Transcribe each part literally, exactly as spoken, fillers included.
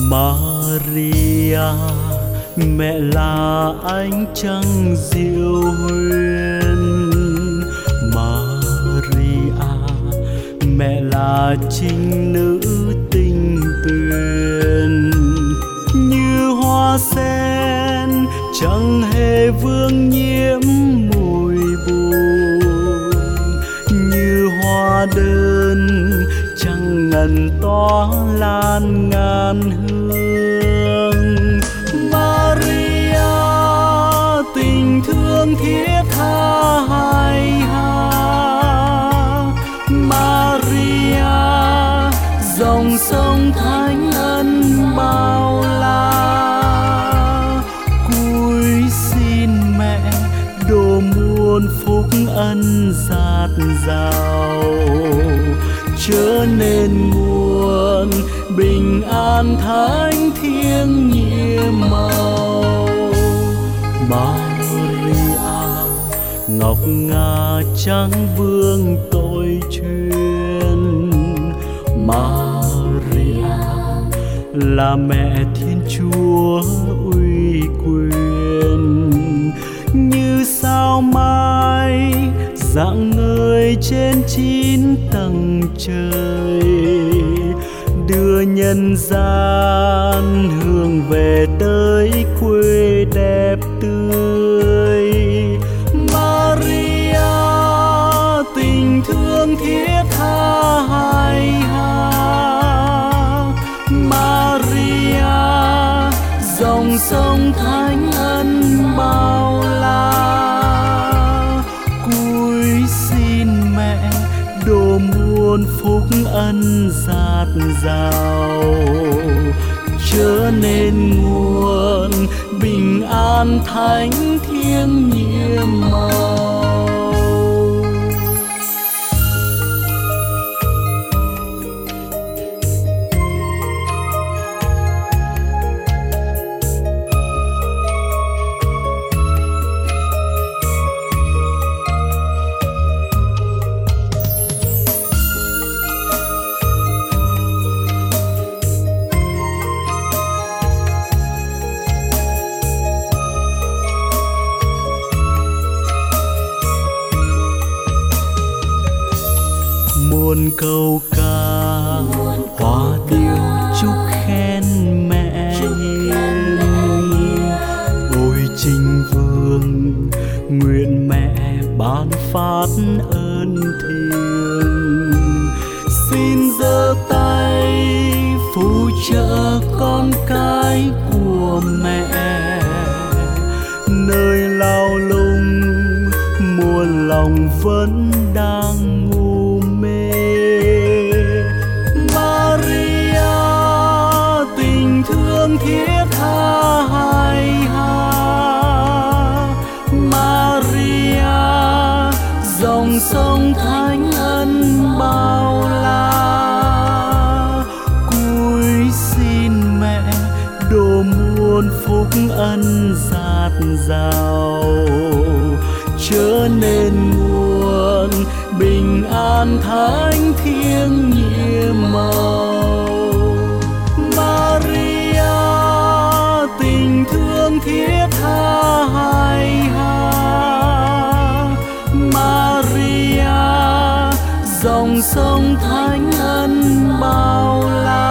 Maria, mẹ là ánh trăng diệu huyền. Maria, mẹ là trinh nữ tinh tuyền. Như hoa sen chẳng hề vương nhiễm mùi buồn, như hoa đơn chẳng ngần tỏa lan ngàn hương. Maria, tình thương thiết tha hài hà. Maria, dòng sông thánh ân bao la. Cúi xin mẹ độ muôn phúc ân dạt dào, chớ nên nguồn bình an thánh thiêng nhiệm màu. Maria, ngọc ngà trắng vương tội truyền. Maria là mẹ Thiên Chúa uy quyền. Như sao mai rạng ngời trên chín tầng trời, đưa nhân gian hướng về tới quê đẹp tươi. Maria, tình thương thiết tha hài hà. Maria, dòng sông thánh ân bao la. Cúi xin mẹ độ muôn phúc ân dạt dào, chớ nên nguồn bình an thánh thiêng nhiệm màu. Muôn câu ca hoa điệu chúc khen mẹ hiền. Ôi Trinh Vương, nguyện mẹ ban phát ơn thiêng. Xin giơ tay phù trợ con cái của mẹ, nơi lao lung muôn lòng vẫn đang ngủ mê. Maria, tình thương thiết tha hài hà. Maria, dòng sông thánh ân bao la. Cúi xin mẹ độ muôn phúc ân dạt dào, chớ nên nguồn bình an thánh thiêng nhiệm màu. Maria, tình thương thiết tha hài hà. Maria, dòng sông thánh ân bao la.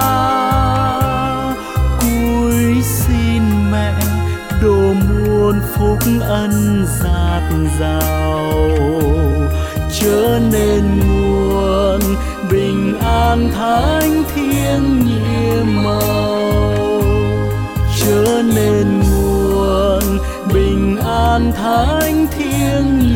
Cúi xin mẹ độ muôn phúc ân dạt dào, chớ nên nguồn bình an thánh thiêng nhiệm màu. Chớ nên nguồn bình an thánh thiêng nhiệm